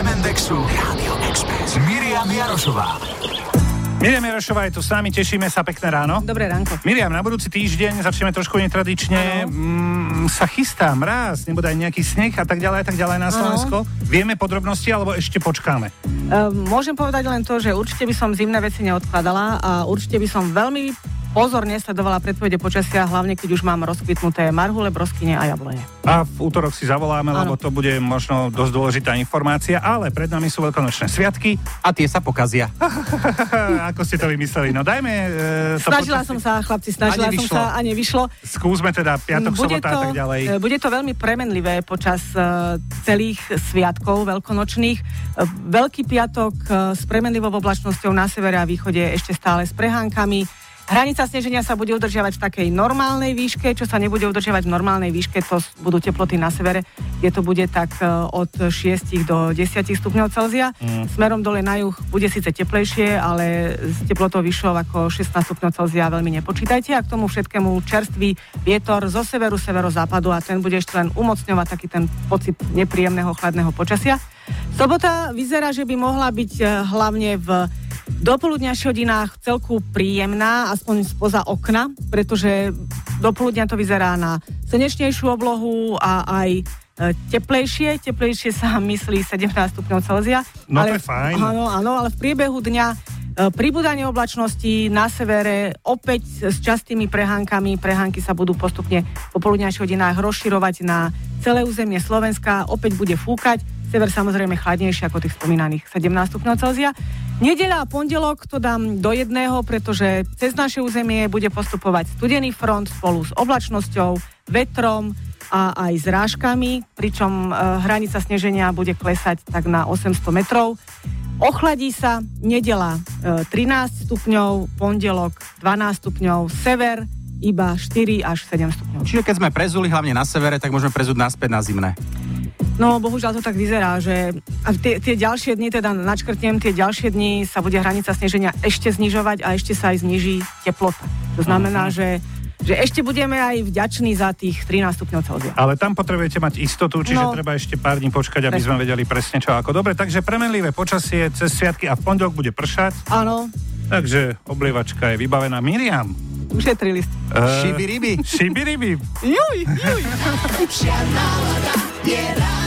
MNDexu Rádio Express. Miriam Jarošová. Miriam Jarošová je tu s nami, tešíme sa, pekné ráno. Dobré ránko. Miriam, na budúci týždeň začneme trošku netradične. Sa chystá mráz, nebude aj nejaký sneh a tak ďalej na Slovensko. Vieme podrobnosti, alebo ešte počkáme? Môžem povedať len to, že určite by som zimné veci neodkladala a určite by som veľmi pozorne sledovala predpovede počasia, hlavne keď už mám rozkvitnuté marhule, broskyne a jablone. A v útorok si zavoláme, lebo to bude možno dosť dôležitá informácia, ale pred nami sú veľkonočné sviatky. A tie sa pokazia. Ako ste to vymysleli? No dajme... Snažila som sa, chlapci, a nevyšlo. Skúsme teda piatok, sobota a tak ďalej. Bude to veľmi premenlivé počas celých sviatkov veľkonočných. Veľký piatok s premenlivou oblačnosťou na severe a východe ešte stále s prehánkami. Hranica sneženia sa bude udržiavať v takej normálnej výške, čo sa nebude udržiavať v normálnej výške, to budú teploty na severe, kde to bude tak od 6 do 10 stupňov Celzia. Smerom dole na juh bude síce teplejšie, ale s teplotou vyššou ako 16 stupňov Celzia veľmi nepočítajte a k tomu všetkému čerstvý vietor zo severu, severozápadu a ten bude ešte len umocňovať taký ten pocit nepríjemného chladného počasia. Sobota vyzerá, že by mohla byť hlavne v dopoludňajších hodinách celku príjemná, aspoň spoza okna, pretože dopoludňa to vyzerá na slnečnejšiu oblohu a aj teplejšie sa myslí 17 stupňov Celzia. No ale, to je fajn. Áno, ale v priebehu dňa pribúdanie oblačnosti na severe opäť s častými prehánkami. Prehánky sa budú postupne v popoludňajších hodinách rozširovať na celé územie Slovenska. Opäť bude fúkať. Sever samozrejme chladnejšie ako tých spomínaných 17 stupňov Celzia. Nedeľa a pondelok to dám do jedného, pretože cez naše územie bude postupovať studený front spolu s oblačnosťou, vetrom a aj zrážkami, pričom hranica sneženia bude klesať tak na 800 metrov. Ochladí sa, nedeľa 13 stupňov, pondelok 12 stupňov, sever iba 4 až 7 stupňov. Čiže keď sme prezuli hlavne na severe, tak môžeme prezúť naspäť na zimné. No, bohužiaľ to tak vyzerá, že tie ďalšie dni, teda načkrtnem, tie ďalšie dni sa bude hranica sneženia ešte znižovať a ešte sa aj zniží teplota. To znamená, že ešte budeme aj vďační za tých 13 stupňov Celzia. Ale tam potrebujete mať istotu, čiže treba ešte pár dní počkať, aby sme vedeli presne čo ako. Dobre, takže premenlivé počasie cez sviatky a v pondelok bude pršať. Áno. Takže oblievačka je vybavená. Miriam. Ušetrili ste. Šibiribi. Šibiribi. Juj. Lepšia nálada je